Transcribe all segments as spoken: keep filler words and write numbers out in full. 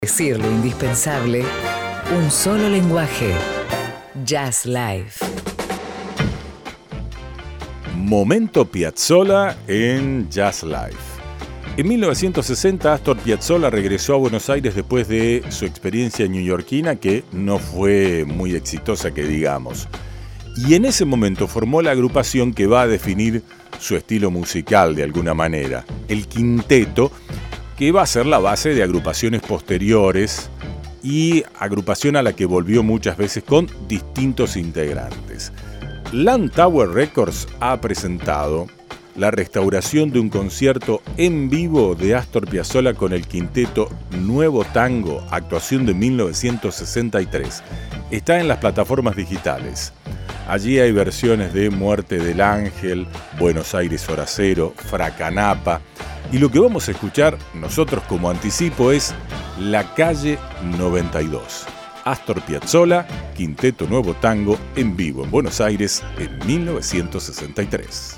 Decir lo indispensable, un solo lenguaje. Jazz Live. Momento Piazzolla en Jazz Live. En mil novecientos sesenta, Astor Piazzolla regresó a Buenos Aires después de su experiencia neoyorquina, que no fue muy exitosa, que digamos. Y en ese momento formó la agrupación que va a definir su estilo musical de alguna manera, el Quinteto, que va a ser la base de agrupaciones posteriores y agrupación a la que volvió muchas veces con distintos integrantes. Land Tower Records ha presentado la restauración de un concierto en vivo de Astor Piazzolla con el Quinteto Nuevo Tango, actuación de mil novecientos sesenta y tres. Está en las plataformas digitales. Allí hay versiones de Muerte del Ángel, Buenos Aires Hora Cero, Fracanapa. Y lo que vamos a escuchar nosotros como anticipo es La Calle noventa y dos. Astor Piazzolla, Quinteto Nuevo Tango, en vivo en Buenos Aires en mil novecientos sesenta y tres.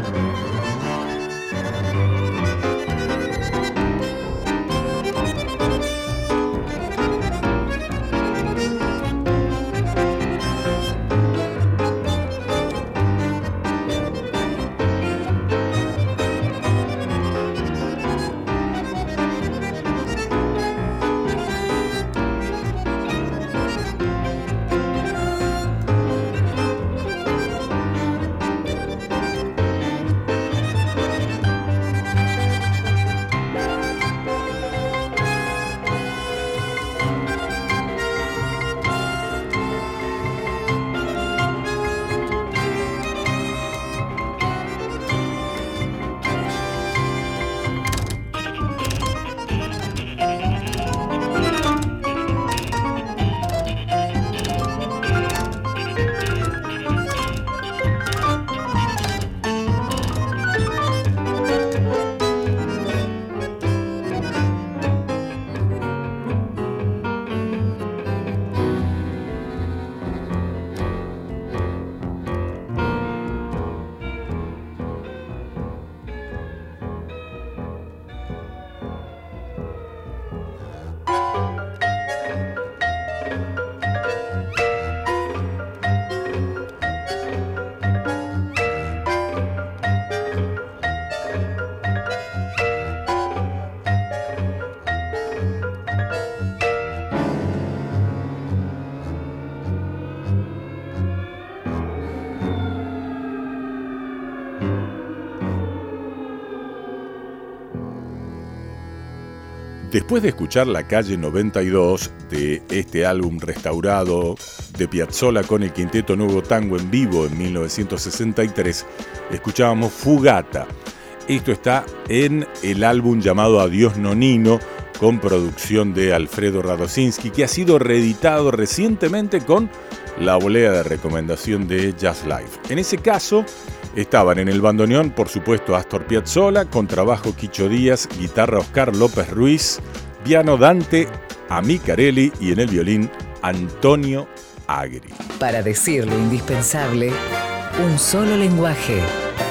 Después de escuchar La Calle noventa y dos, de este álbum restaurado de Piazzolla con el Quinteto Nuevo Tango en vivo en mil novecientos sesenta y tres, escuchábamos Fugata. Esto está en el álbum llamado Adiós Nonino, con producción de Alfredo Radosinski, que ha sido reeditado recientemente con la bolea de recomendación de Jazz Live. En ese caso estaban en el bandoneón, por supuesto, Astor Piazzolla, contrabajo Quicho Díaz, guitarra Oscar López Ruiz, piano Dante Amicarelli y en el violín Antonio Agri. Para decir lo indispensable, un solo lenguaje.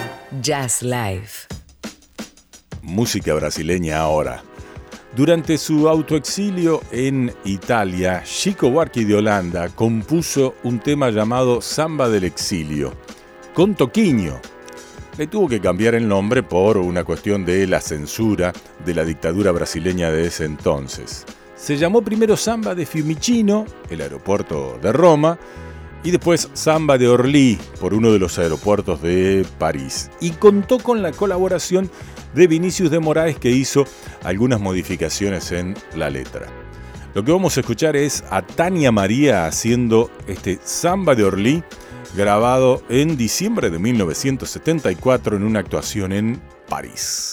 Jazz Live. Música brasileña ahora. Durante su autoexilio en Italia, Chico Buarque de Holanda compuso un tema llamado Samba del Exilio, con Toquinho. Le tuvo que cambiar el nombre por una cuestión de la censura de la dictadura brasileña de ese entonces. Se llamó primero Samba de Fiumicino, el aeropuerto de Roma, y después Samba de Orly, por uno de los aeropuertos de París. Y contó con la colaboración de Vinicius de Moraes, que hizo algunas modificaciones en la letra. Lo que vamos a escuchar es a Tania María haciendo este Samba de Orly, grabado en diciembre de mil novecientos setenta y cuatro en una actuación en París.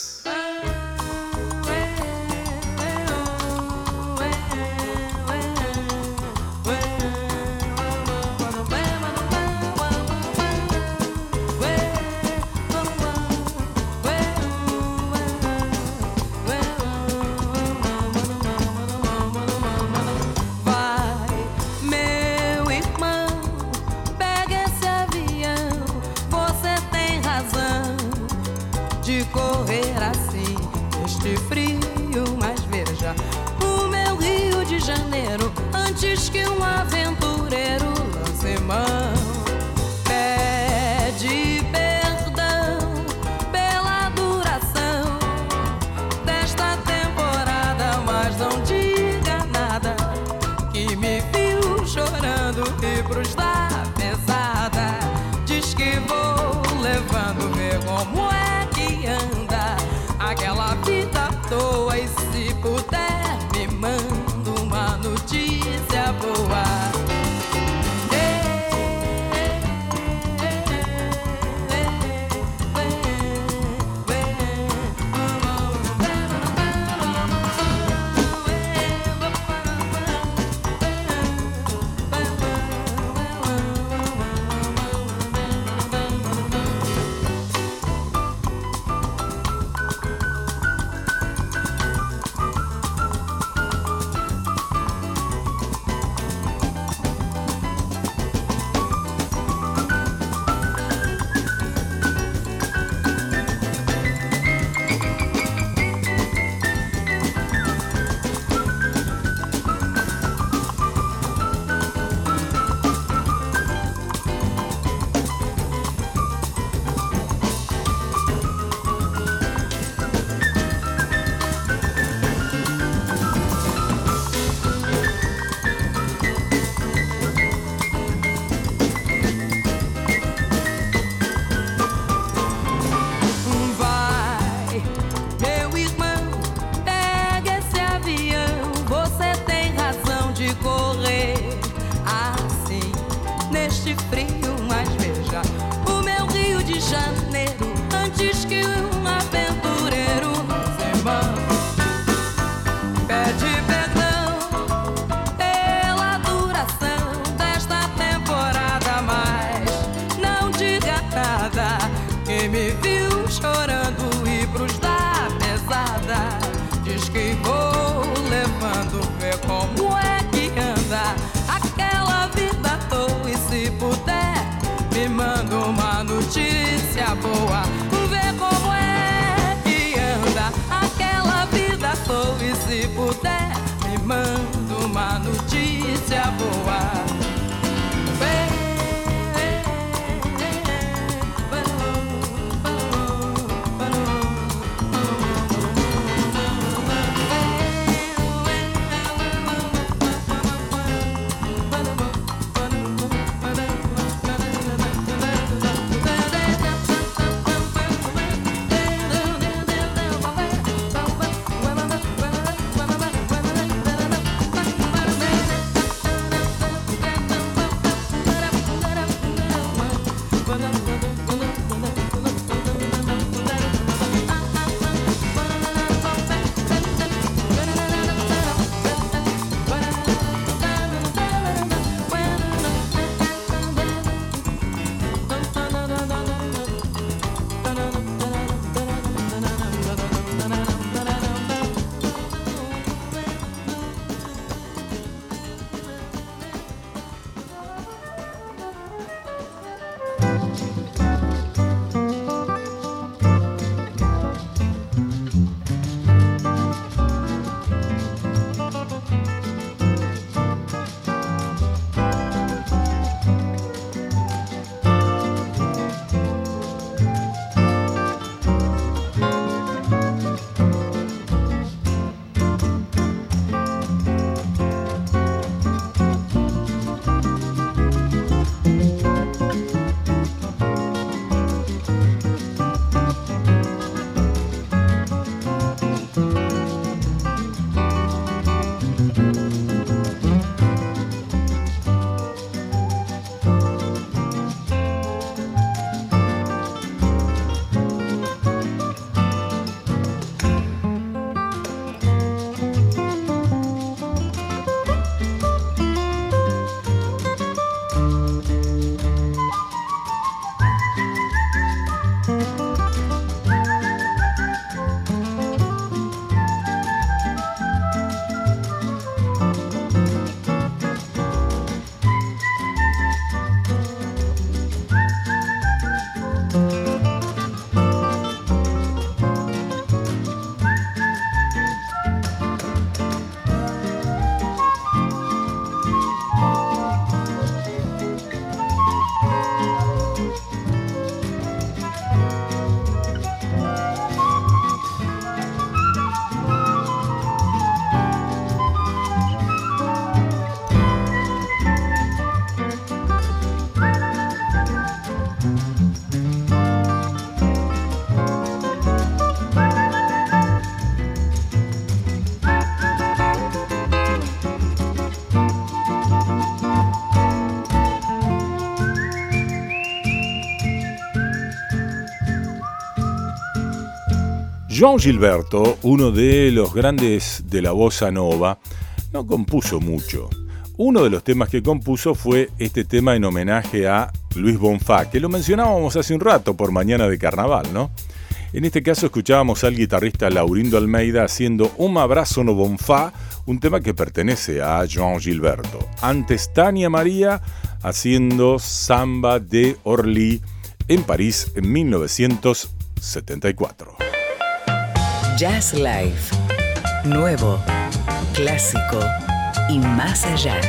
João Gilberto, uno de los grandes de la bossa nova, no compuso mucho. Uno de los temas que compuso fue este tema en homenaje a Luis Bonfá, que lo mencionábamos hace un rato por Mañana de Carnaval, ¿no? En este caso escuchábamos al guitarrista Laurindo Almeida haciendo Un abrazo no Bonfá, un tema que pertenece a João Gilberto. Antes Tania María haciendo Samba de Orly en París en mil novecientos setenta y cuatro. Jazz Live. Nuevo, clásico y más allá.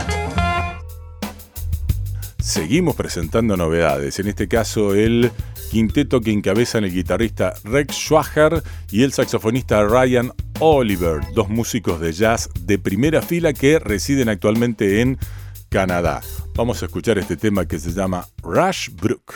Seguimos presentando novedades, en este caso el quinteto que encabezan el guitarrista Rex Schwager y el saxofonista Ryan Oliver, dos músicos de jazz de primera fila que residen actualmente en Canadá. Vamos a escuchar este tema que se llama Rushbrook.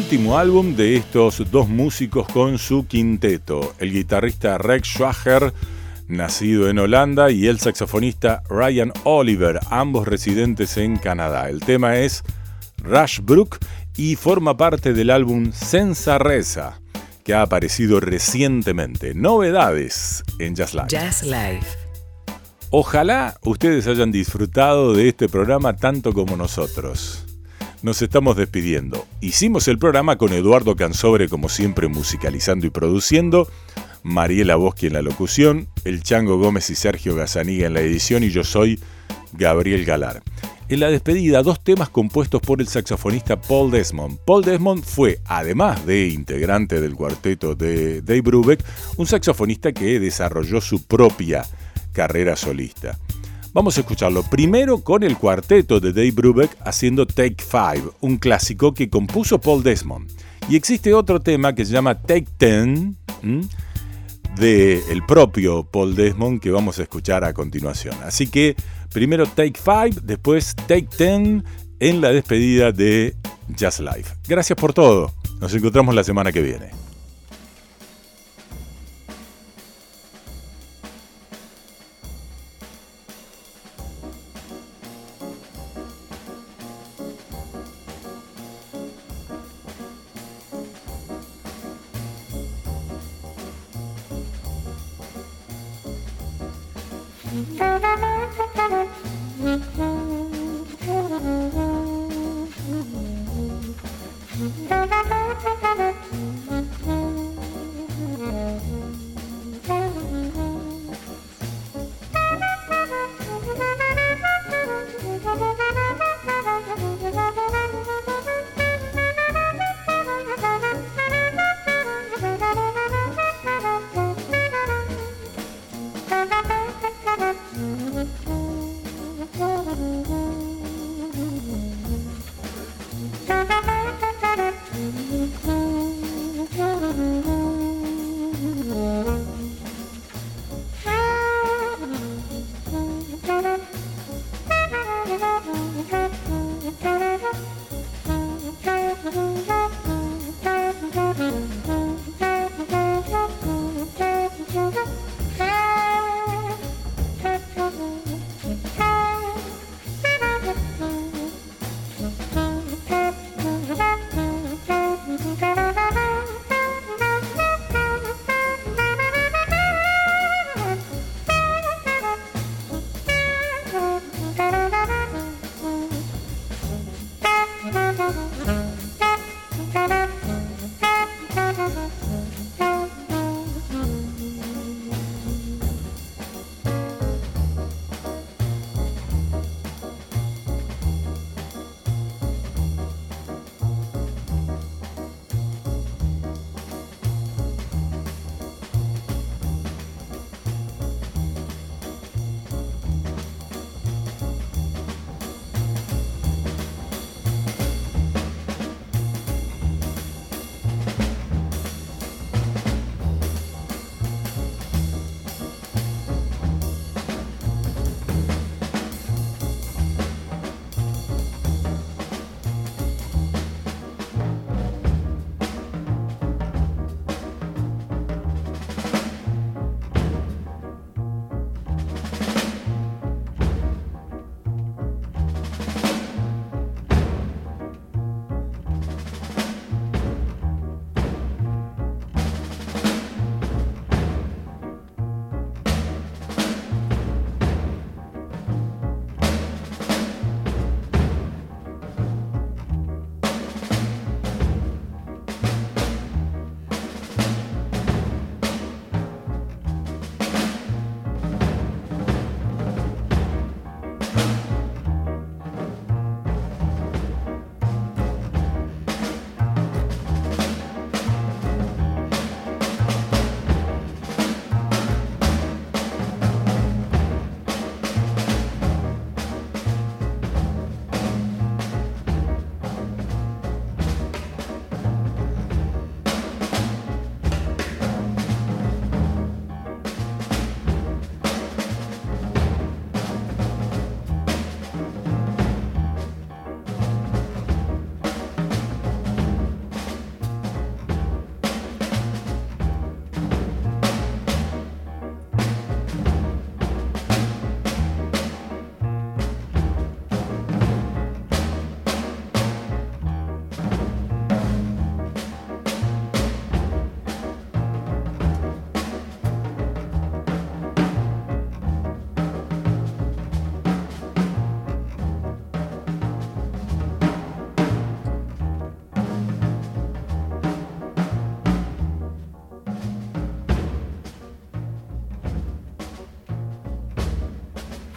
último álbum de estos dos músicos con su quinteto, el guitarrista Rex Schwager, nacido en Holanda, y el saxofonista Ryan Oliver, ambos residentes en Canadá. El tema es Rushbrook y forma parte del álbum Senza Resa, que ha aparecido recientemente. Novedades en Jazz Live. Jazz Live. Ojalá ustedes hayan disfrutado de este programa tanto como nosotros. Nos estamos despidiendo. Hicimos el programa con Eduardo Cansobre, como siempre, musicalizando y produciendo, Mariela Boschi en la locución, el Chango Gómez y Sergio Gazzaniga en la edición, y yo soy Gabriel Galar. En la despedida, dos temas compuestos por el saxofonista Paul Desmond. Paul Desmond fue, además de integrante del cuarteto de Dave Brubeck, un saxofonista que desarrolló su propia carrera solista. Vamos a escucharlo primero con el cuarteto de Dave Brubeck haciendo Take Five, un clásico que compuso Paul Desmond. Y existe otro tema que se llama Take Ten, ¿m? de el propio Paul Desmond, que vamos a escuchar a continuación. Así que primero Take Five, después Take Ten en la despedida de Jazz Live. Gracias por todo. Nos encontramos la semana que viene. Thank you.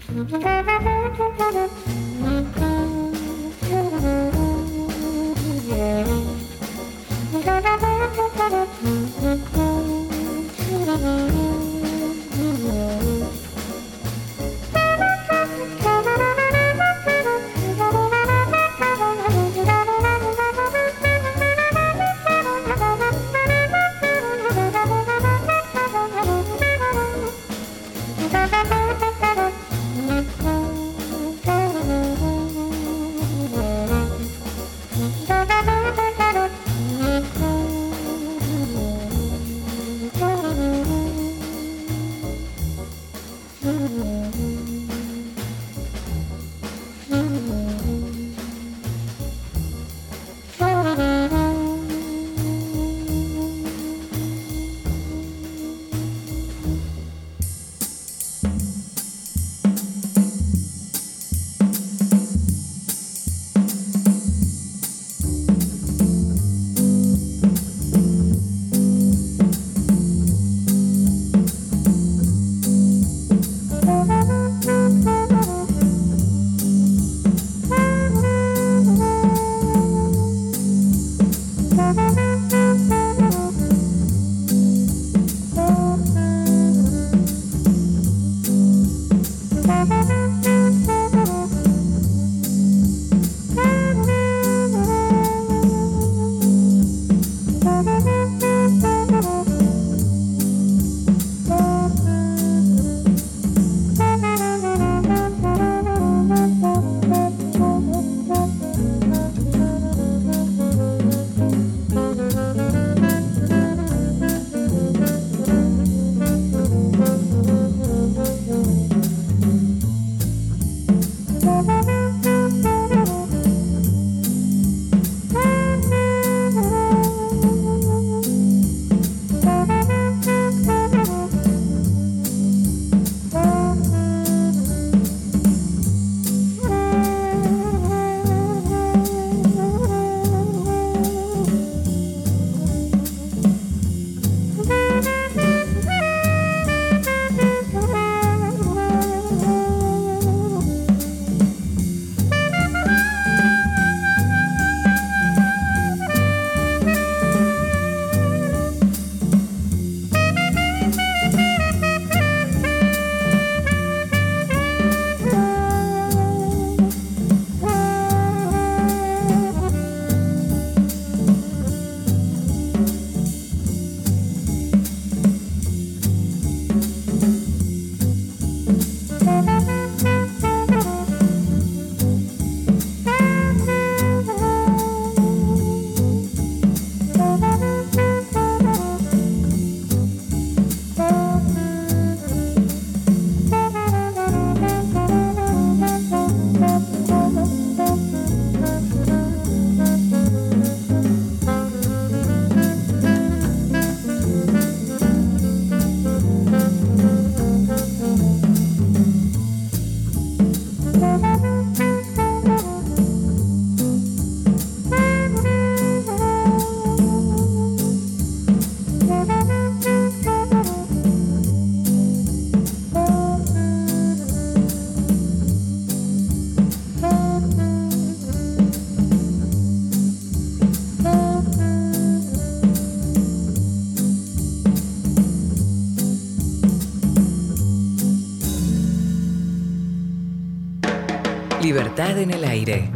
Libertad en el aire.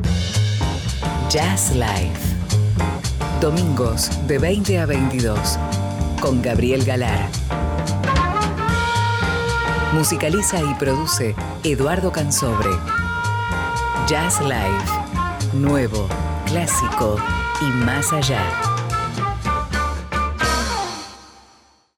Jazz Live. Domingos de veinte a veintidós con Gabriel Galar. Musicaliza y produce Eduardo Cansobre. Jazz Live. Nuevo, clásico y más allá.